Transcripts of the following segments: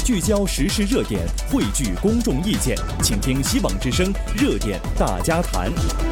聚焦时事热点，汇聚公众意见，请听希望之声热点大家谈。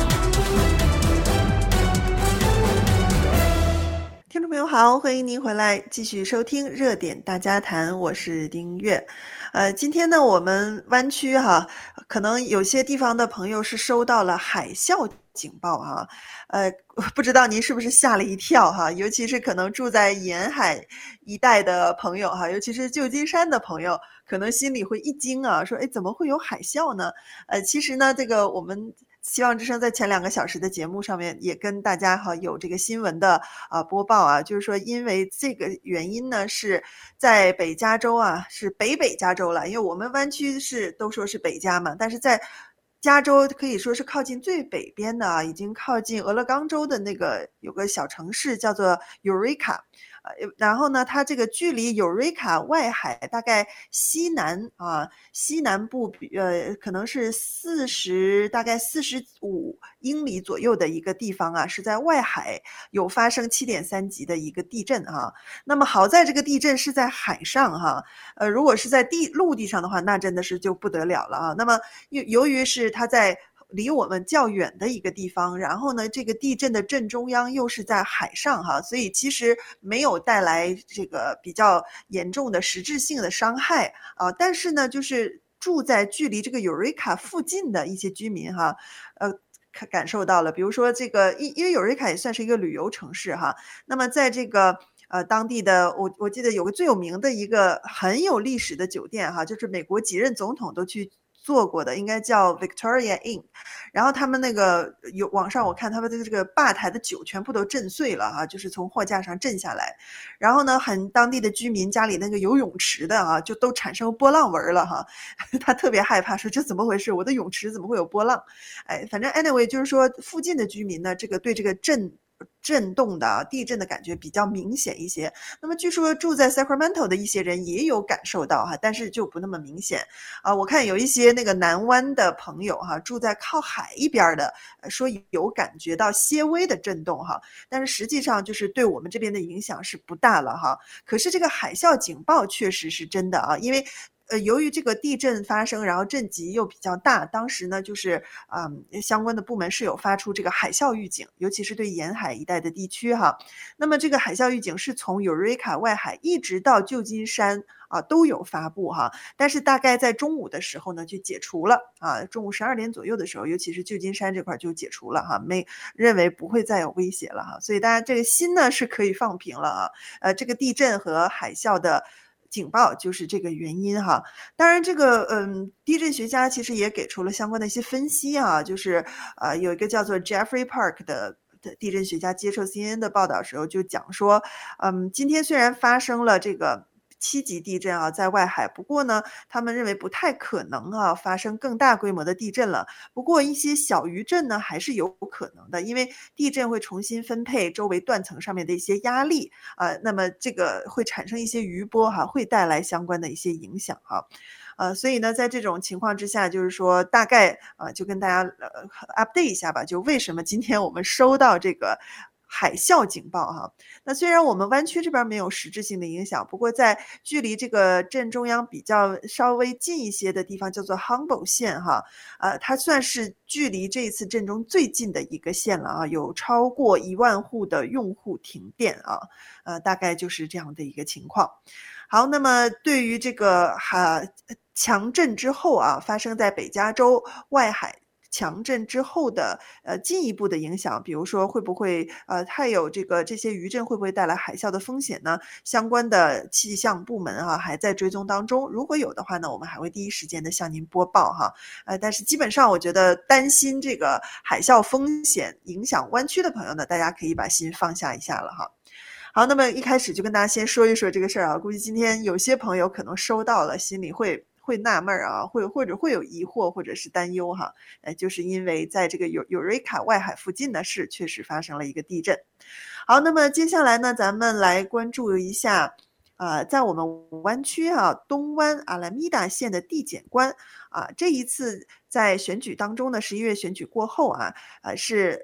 听众朋友好，欢迎您回来继续收听热点大家谈，我是丁月。今天呢，我们湾区可能有些地方的朋友是收到了海啸警报不知道您是不是吓了一跳尤其是可能住在沿海一带的朋友尤其是旧金山的朋友，可能心里会一惊说怎么会有海啸呢？其实呢，这个我们希望之声在前2个小时的节目上面也跟大家有这个新闻的播报就是说因为这个原因呢，是在北加州是北加州了，因为我们湾区都说是北加嘛，但是在加州可以说是靠近最北边的已经靠近俄勒冈州的那个有个小城市叫做 Eureka。然后呢，它这个距离 Eureka 外海大概西南部可能是大概45英里左右的一个地方是在外海有发生7.3级的一个地震那么好在这个地震是在海上如果是在陆地上的话，那真的是就不得了了那么由于是它在离我们较远的一个地方，然后呢，这个地震的震中央又是在海上所以其实没有带来这个比较严重的实质性的伤害但是呢，就是住在距离这个 Eureka 附近的一些居民感受到了，比如说这个因为 Eureka 也算是一个旅游城市那么在这个当地的我记得有个最有名的一个很有历史的酒店就是美国几任总统都去做过的，应该叫 Victoria Inn。然后他们那个网上我看他们的这个吧台的酒全部都震碎了就是从货架上震下来。然后呢，当地的居民家里那个有泳池的就都产生波浪纹了他特别害怕，说这怎么回事？我的泳池怎么会有波浪？反正 anyway 就是说附近的居民呢，对这个震动的地震的感觉比较明显一些。那么据说住在 Sacramento 的一些人也有感受到但是就不那么明显我看有一些那个南湾的朋友住在靠海一边的说有感觉到些微的震动但是实际上就是对我们这边的影响是不大了可是这个海啸警报确实是真的因为由于这个地震发生，然后震级又比较大，当时呢就是相关的部门是有发出这个海啸预警，尤其是对沿海一带的地区那么这个海啸预警是从 Eureka 外海一直到旧金山都有发布但是大概在中午的时候呢就解除了中午12点左右的时候，尤其是旧金山这块就解除了认为不会再有威胁了所以大家这个心呢是可以放平了这个地震和海啸的警报就是这个原因当然这个地震学家其实也给出了相关的一些分析就是有一个叫做 Jeffrey Park 的地震学家接受 CNN 的报道的时候就讲说今天虽然发生了这个7级地震在外海，不过呢他们认为不太可能发生更大规模的地震了。不过一些小余震呢还是有可能的，因为地震会重新分配周围断层上面的一些压力那么这个会产生一些余波会带来相关的一些影响所以呢在这种情况之下，就是说大概就跟大家update 一下吧，就为什么今天我们收到这个海啸警报那虽然我们湾区这边没有实质性的影响，不过在距离这个震中央比较稍微近一些的地方叫做 Humboldt 县它算是距离这一次震中最近的一个县了有超过1万户的用户停电大概就是这样的一个情况。好，那么对于这个强震之后发生在北加州外海强震之后的进一步的影响，比如说会不会它有这些余震会不会带来海啸的风险呢？相关的气象部门还在追踪当中，如果有的话呢，我们还会第一时间的向您播报但是基本上我觉得担心这个海啸风险影响湾区的朋友呢，大家可以把心放下一下了好，那么一开始就跟大家先说一说这个事儿估计今天有些朋友可能收到了，心里会纳闷或者会有疑惑或者是担忧就是因为在这个Eureka外海附近呢是确实发生了一个地震。好，那么接下来呢咱们来关注一下在我们湾区东湾阿拉米达县的地检官这一次在选举当中呢，11月选举过后是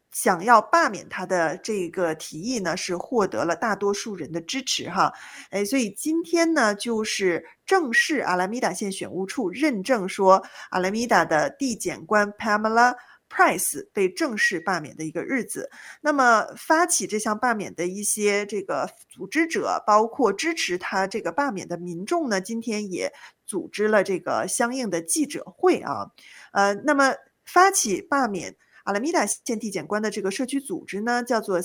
想要罢免他的这个提议呢，是获得了大多数人的支持哈。所以今天呢，就是正式阿拉米达县选务处认证说，阿拉米达的地检官 Pamela Price 被正式罢免的一个日子。那么发起这项罢免的一些这个组织者，包括支持他这个罢免的民众呢，今天也组织了这个相应的记者会啊。那么发起罢免阿拉米达县地检官的这个社区组织呢，叫做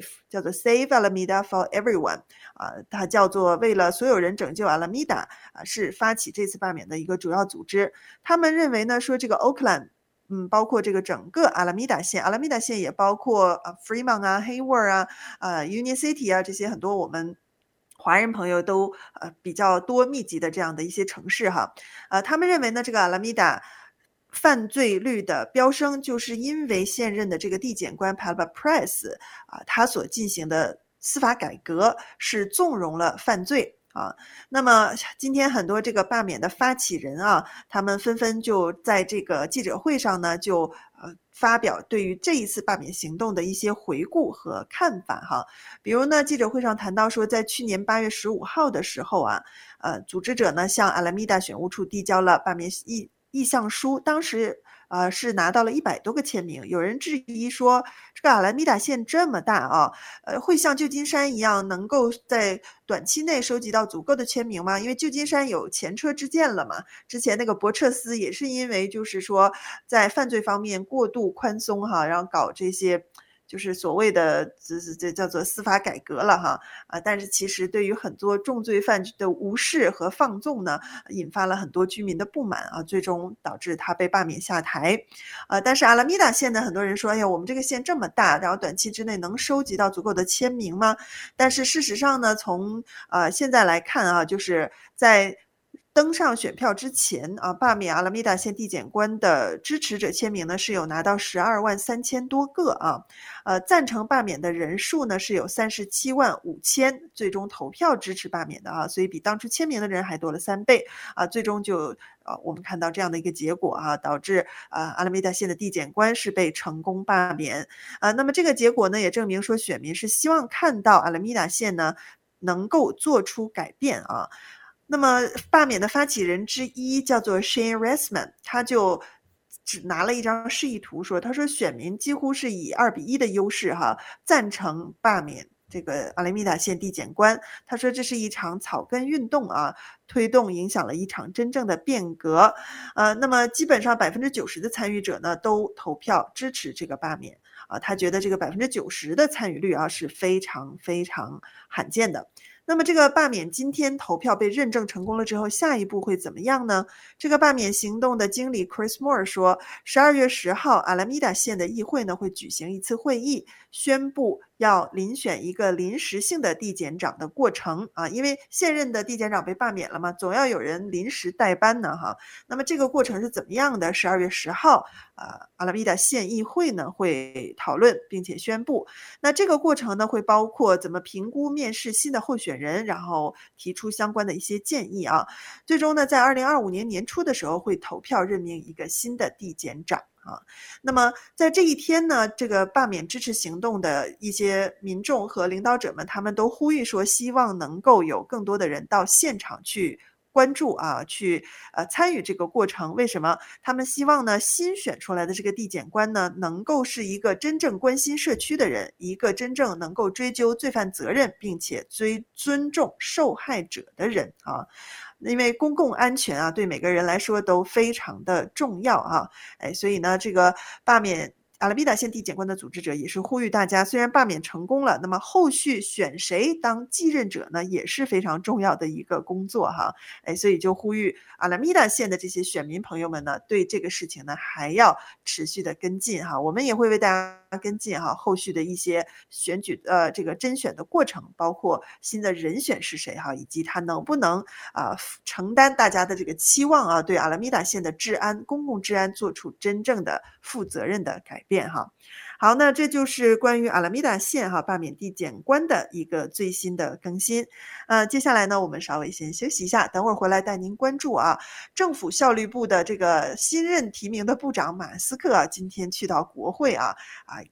Save Alameda for Everyone 它叫做为了所有人拯救阿拉米达是发起这次罢免的一个主要组织。他们认为呢，说这个 Oakland包括这个整个阿拉米达县也包括Fremont 啊、Hayward 啊、Union City 啊这些很多我们华人朋友都比较多密集的这样的一些城市哈。他们认为呢，这个阿拉米达犯罪率的飙升，就是因为现任的这个地检官 Pamela Price 他所进行的司法改革是纵容了犯罪。那么今天很多这个罢免的发起人他们纷纷就在这个记者会上呢，就发表对于这一次罢免行动的一些回顾和看法哈。比如呢，记者会上谈到说，在去年8月15号的时候组织者呢向阿拉米达选务处递交了罢免意向书，当时是拿到了100多个签名。有人质疑说，这个阿拉米达县这么大会像旧金山一样能够在短期内收集到足够的签名吗？因为旧金山有前车之鉴了嘛，之前那个博彻斯也是因为就是说在犯罪方面过度宽松然后搞这些就是所谓的这叫做司法改革了但是其实对于很多重罪犯的无视和放纵呢，引发了很多居民的不满最终导致他被罢免下台。但是阿拉米达县呢，很多人说，哎呀，我们这个县这么大，然后短期之内能收集到足够的签名吗？但是事实上呢，从现在来看就是在登上选票之前罢免阿拉米达县地检官的支持者签名呢是有拿到12万3000多个赞成罢免的人数呢是有37万5000，最终投票支持罢免的所以比当初签名的人还多了3倍最终就我们看到这样的一个结果导致阿拉米达县的地检官是被成功罢免那么这个结果呢也证明说选民是希望看到阿拉米达县呢能够做出改变那么罢免的发起人之一叫做 Shane Resman， 他就只拿了一张示意图说，他说选民几乎是以2-1的优势赞成罢免这个阿拉米达县地检官。他说这是一场草根运动推动影响了一场真正的变革那么基本上90%的参与者呢都投票支持这个罢免他觉得这个90%的参与率是非常非常罕见的。那么这个罢免今天投票被认证成功了之后，下一步会怎么样呢？这个罢免行动的经理 Chris Moore 说，12月10号阿拉米达县的议会呢会举行一次会议，宣布要遴选一个临时性的地检长的过程因为现任的地检长被罢免了嘛，总要有人临时代班呢那么这个过程是怎么样的？12月10号阿拉米达县议会呢会讨论并且宣布。那这个过程呢会包括怎么评估面试新的候选人，然后提出相关的一些建议最终呢在2025年年初的时候会投票任命一个新的地检长那么在这一天呢，这个罢免支持行动的一些民众和领导者们，他们都呼吁说，希望能够有更多的人到现场去关注去参与这个过程。为什么？他们希望呢新选出来的这个地检官呢能够是一个真正关心社区的人，一个真正能够追究罪犯责任并且尊重受害者的人因为公共安全对每个人来说都非常的重要所以呢这个罢免阿拉米达县地检官的组织者也是呼吁大家，虽然罢免成功了，那么后续选谁当继任者呢也是非常重要的一个工作所以就呼吁阿拉米达县的这些选民朋友们呢对这个事情呢还要持续的跟进我们也会为大家跟进后续的一些选举这个甄选的过程，包括新的人选是谁以及他能不能承担大家的这个期望对阿拉米达县的公共治安做出真正的负责任的改变好，那这就是关于阿拉米达县罢免地检官的一个最新的更新接下来呢我们稍微先休息一下，等会儿回来带您关注政府效率部的这个新任提名的部长马斯克今天去到国会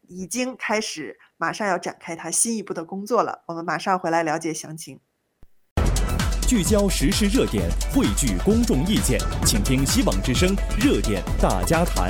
已经开始马上要展开他新一步的工作了。我们马上回来了解详情。 聚焦时事热点，汇聚公众意见，请听希望之声热点大家谈。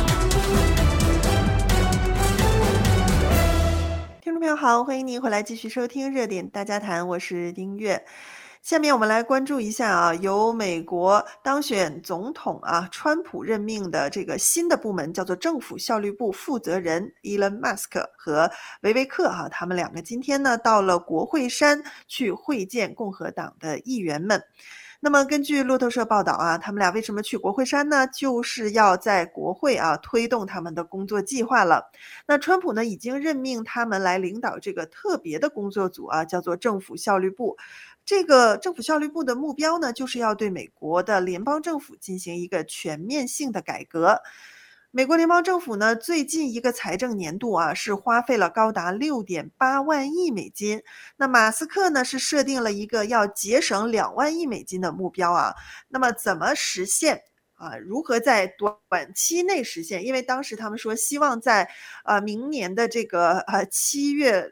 听众朋友好，欢迎您回来继续收听热点大家谈，我是丁月。下面我们来关注一下啊，由美国当选总统川普任命的这个新的部门叫做政府效率部负责人 Elon Musk 和维维克他们两个今天呢到了国会山去会见共和党的议员们。那么根据路透社报道他们俩为什么去国会山呢？就是要在国会推动他们的工作计划了。那川普呢已经任命他们来领导这个特别的工作组叫做政府效率部。这个政府效率部的目标呢，就是要对美国的联邦政府进行一个全面性的改革。美国联邦政府呢，最近一个财政年度是花费了高达6.8万亿美金。那马斯克呢是设定了一个要节省2万亿美金的目标那么怎么实现？如何在短期内实现？因为当时他们说希望在明年的这个7月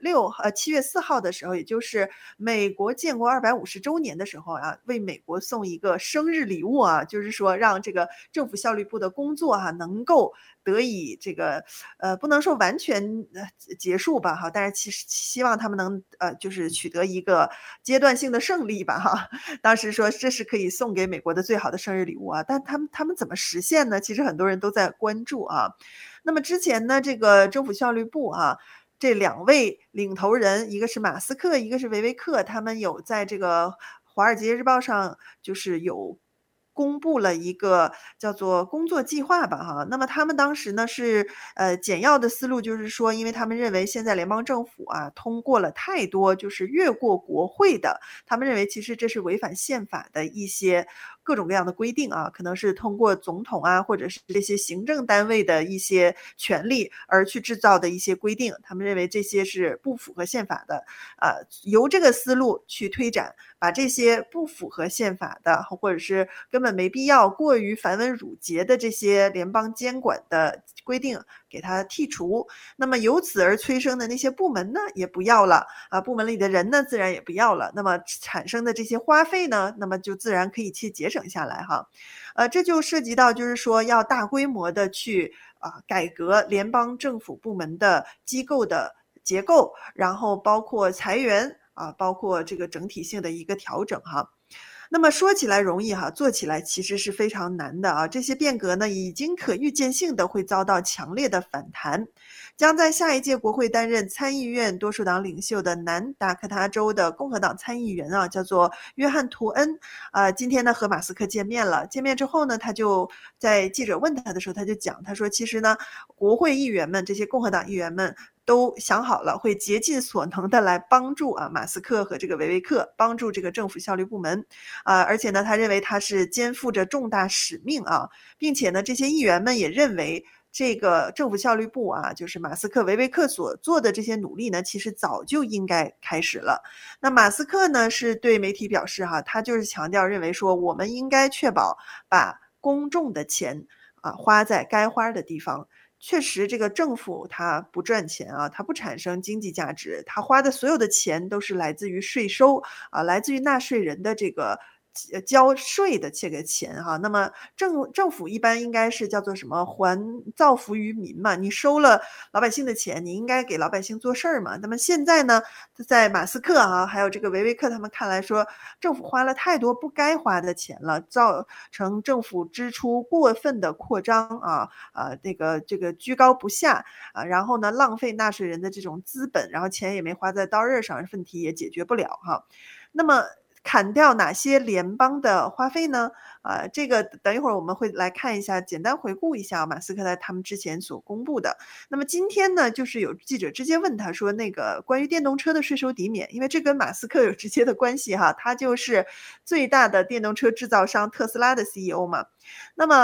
4号的时候，也就是美国建国250周年的时候为美国送一个生日礼物就是说让这个政府效率部的工作能够得以这个不能说完全结束吧但是其实希望他们能就是取得一个阶段性的胜利吧当时说这是可以送给美国的最好的生日礼物但他们怎么实现呢？其实很多人都在关注那么之前呢，这个政府效率部这2位领头人，一个是马斯克，一个是维维克，他们有在这个华尔街日报上就是有公布了一个叫做工作计划吧那么他们当时呢是简要的思路就是说，因为他们认为现在联邦政府通过了太多就是越过国会的，他们认为其实这是违反宪法的一些各种各样的规定可能是通过总统或者是这些行政单位的一些权利而去制造的一些规定，他们认为这些是不符合宪法的由这个思路去推展，把这些不符合宪法的或者是根本没必要过于繁文缛节的这些联邦监管的规定给它剔除，那么由此而催生的那些部门呢也不要了部门里的人呢自然也不要了，那么产生的这些花费呢，那么就自然可以去节省下来这就涉及到就是说要大规模的去改革联邦政府部门的机构的结构，然后包括裁员包括这个整体性的一个调整那么说起来容易做起来其实是非常难的这些变革呢已经可预见性的会遭到强烈的反弹。将在下一届国会担任参议院多数党领袖的南达科他州的共和党参议员叫做约翰·图恩今天呢和马斯克见面了。见面之后呢，他就在记者问他的时候，他就讲，他说其实呢国会议员们，这些共和党议员们都想好了，会竭尽所能的来帮助马斯克和这个维维克，帮助这个政府效率部门而且呢他认为他是肩负着重大使命并且呢这些议员们也认为这个政府效率部就是马斯克维维克所做的这些努力呢其实早就应该开始了。那马斯克呢是对媒体表示他就是强调认为说我们应该确保把公众的钱花在该花的地方。确实这个政府它不赚钱它不产生经济价值，它花的所有的钱都是来自于税收来自于纳税人的这个交税的这个钱那么政府一般应该是叫做什么造福于民嘛，你收了老百姓的钱，你应该给老百姓做事儿嘛。那么现在呢，在马斯克还有这个维维克他们看来说，政府花了太多不该花的钱了，造成政府支出过分的扩张这个居高不下然后呢浪费纳税人的这种资本，然后钱也没花在刀刃上，问题也解决不了那么砍掉哪些联邦的花费呢？这个等一会儿我们会来看一下，简单回顾一下马斯克在他们之前所公布的。那么今天呢，就是有记者直接问他说，那个关于电动车的税收抵免，因为这跟马斯克有直接的关系他就是最大的电动车制造商特斯拉的 CEO 嘛。那么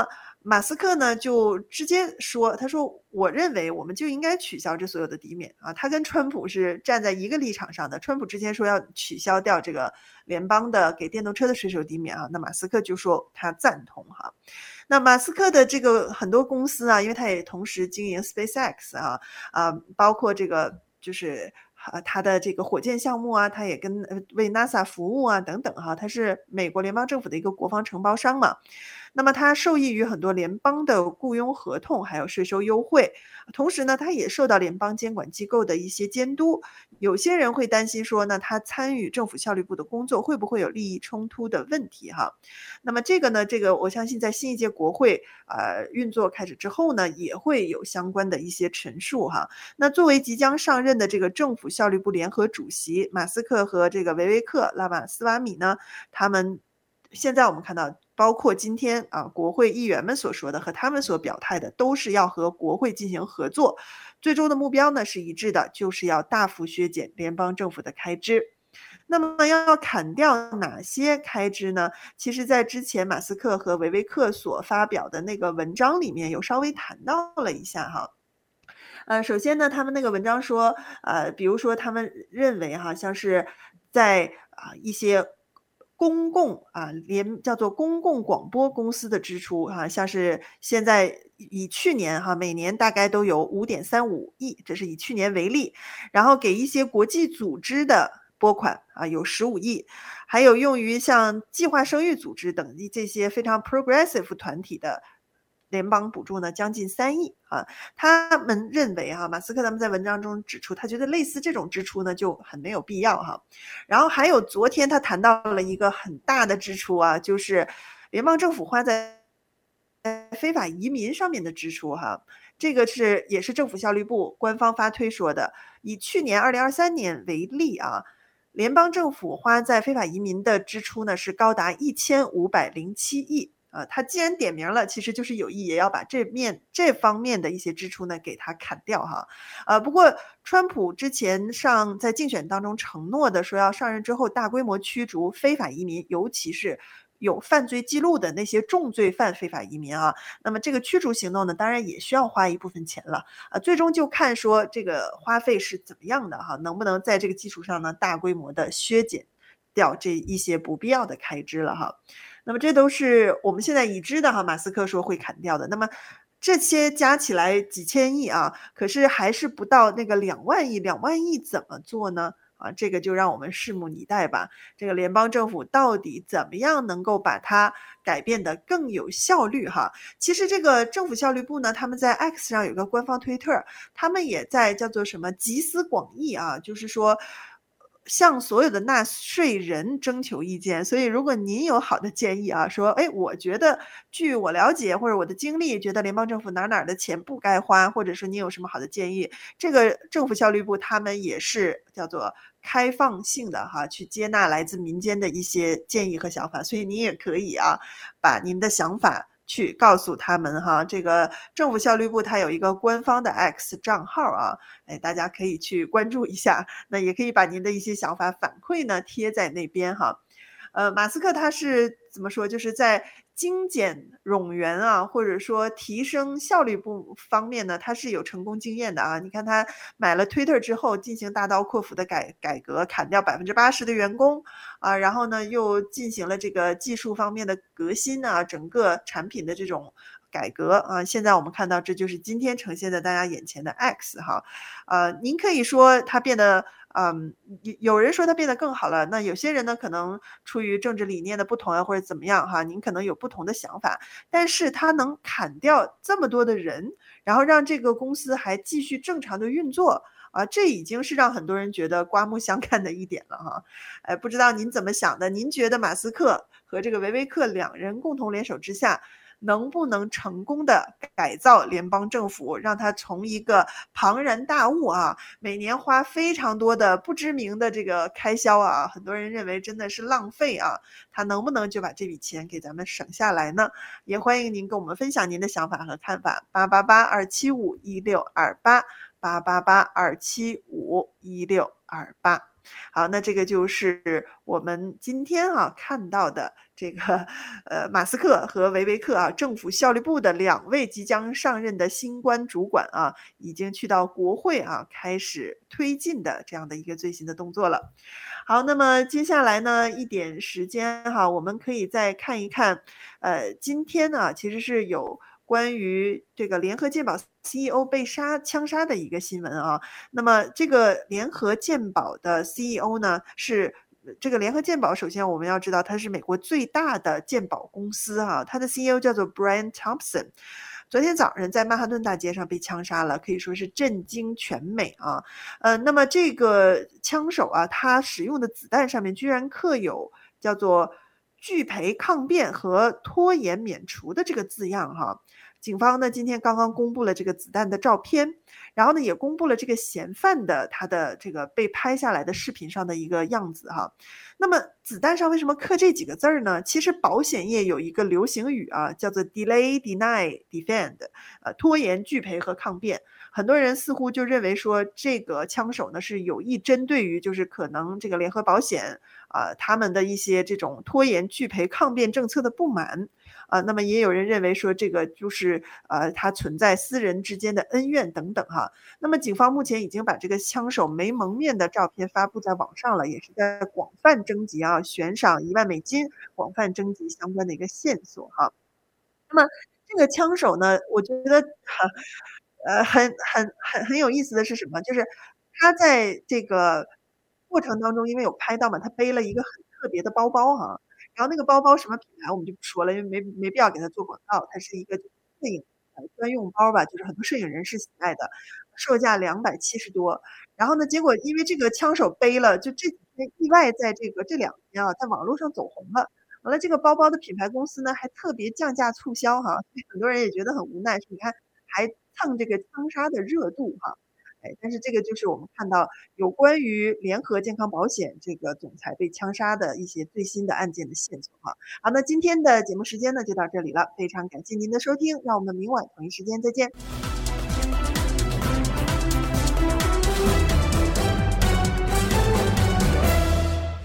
马斯克呢就直接说，他说我认为我们就应该取消这所有的抵免啊，他跟川普是站在一个立场上的。川普之前说要取消掉这个联邦的给电动车的税收抵免啊，那马斯克就说他赞同哈。那马斯克的这个很多公司啊，因为他也同时经营 SpaceX 包括这个就是他的这个火箭项目啊，他也跟为 NASA 服务啊等等哈，他是美国联邦政府的一个国防承包商嘛。那么他受益于很多联邦的雇佣合同，还有税收优惠，同时呢，他也受到联邦监管机构的一些监督。有些人会担心说呢，他参与政府效率部的工作会不会有利益冲突的问题哈？那么这个我相信在新一届国会运作开始之后呢，也会有相关的一些陈述哈。那作为即将上任的这个政府效率部联合主席，马斯克和这个维维克·拉马斯瓦米呢，他们现在我们看到，包括今天国会议员们所说的和他们所表态的，都是要和国会进行合作，最终的目标呢是一致的，就是要大幅削减联邦政府的开支。那么要砍掉哪些开支呢？其实在之前马斯克和维维克所发表的那个文章里面有稍微谈到了一下哈。首先呢，他们那个文章说，比如说他们认为哈，像是在一些公共叫做公共广播公司的支出像是现在以去年每年大概都有5.35亿，这是以去年为例，然后给一些国际组织的拨款有15亿，还有用于像计划生育组织等这些非常 progressive 团体的联邦补助呢，将近3亿他们认为马斯克他们在文章中指出，他觉得类似这种支出呢就很没有必要然后还有昨天他谈到了一个很大的支出就是联邦政府花在非法移民上面的支出这个也是政府效率部官方发推说的，以去年2023年为例联邦政府花在非法移民的支出呢是高达1507亿他既然点名了，其实就是有意也要把这方面的一些支出呢给他砍掉不过川普之前在竞选当中承诺的说要上任之后大规模驱逐非法移民，尤其是有犯罪记录的那些重罪犯非法移民那么这个驱逐行动呢，当然也需要花一部分钱了最终就看说这个花费是怎么样的能不能在这个基础上呢大规模的削减掉这一些不必要的开支了那么这都是我们现在已知的马斯克说会砍掉的。那么这些加起来几千亿可是还是不到那个2万亿，2万亿怎么做呢？这个就让我们拭目以待吧。这个联邦政府到底怎么样能够把它改变得更有效率其实这个政府效率部呢，他们在 X 上有个官方推特，他们也在叫做什么集思广益就是说向所有的纳税人征求意见。所以如果您有好的建议说我觉得据我了解或者我的经历觉得联邦政府哪的钱不该花，或者说您有什么好的建议，这个政府效率部他们也是叫做开放性的去接纳来自民间的一些建议和想法，所以您也可以把您的想法去告诉他们这个政府效率部它有一个官方的 X 账号大家可以去关注一下，那也可以把您的一些想法反馈呢贴在那边马斯克他是怎么说，就是在精简冗员或者说提升效率部方面呢，他是有成功经验的你看他买了 Twitter 之后进行大刀阔斧的改革，砍掉80%的员工然后呢又进行了这个技术方面的革新整个产品的这种改革现在我们看到这就是今天呈现在大家眼前的 X 您可以说它变得有人说它变得更好了，那有些人呢可能出于政治理念的不同或者怎么样您可能有不同的想法，但是它能砍掉这么多的人，然后让这个公司还继续正常的运作这已经是让很多人觉得刮目相看的一点了不知道您怎么想的？您觉得马斯克和这个维维克两人共同联手之下，能不能成功的改造联邦政府，让它从一个庞然大物每年花非常多的不知名的这个开销很多人认为真的是浪费它能不能就把这笔钱给咱们省下来呢？也欢迎您跟我们分享您的想法和看法，888-275-1628 888-275-1628。好，那这个就是我们今天看到的这个马斯克和维维克啊，政府效率部的两位即将上任的新官主管啊，已经去到国会啊，开始推进的这样的一个最新的动作了。好，那么接下来呢，一点时间哈，我们可以再看一看，今天呢，其实是有关于这个联合健宝 CEO 被枪杀的一个新闻啊。那么这个联合健宝的 CEO 呢，是这个联合健宝，首先我们要知道它是美国最大的健保公司哈，它的 CEO 叫做 Brian Thompson。昨天早上在曼哈顿大街上被枪杀了，可以说是震惊全美啊。那么这个枪手啊，他使用的子弹上面居然刻有叫做拒赔抗辩和拖延免除的这个字样哈。警方呢今天刚刚公布了这个子弹的照片，然后呢也公布了这个嫌犯的他的这个被拍下来的视频上的一个样子哈。那么子弹上为什么刻这几个字呢？其实保险业有一个流行语啊，叫做 delay, deny, defend，拖延、拒赔和抗辩。很多人似乎就认为说这个枪手呢是有意针对于就是可能这个联合保险他们的一些这种拖延、拒赔、抗辩政策的不满。那么也有人认为说这个就是他存在私人之间的恩怨等等哈。那么警方目前已经把这个枪手没蒙面的照片发布在网上了，也是在广泛征集啊，悬赏$10,000，广泛征集相关的一个线索哈。那么这个枪手呢，我觉得很有意思的是什么？就是他在这个过程当中，因为有拍到嘛，他背了一个很特别的包包哈，然后那个包包什么品牌我们就不说了，因为没必要给他做广告，它是一个摄影专用包吧，就是很多摄影人士喜爱的，售价270多。然后呢，结果因为这个枪手背了，就这几天意外在这2天啊，在网络上走红了。完了这个包包的品牌公司呢，还特别降价促销哈，所以很多人也觉得很无奈，说你看还蹭这个枪杀的热度哈。但是这个就是我们看到有关于联合健康保险这个总裁被枪杀的一些最新的案件的线索哈。好，那今天的节目时间呢就到这里了，非常感谢您的收听，让我们明晚同一时间再见。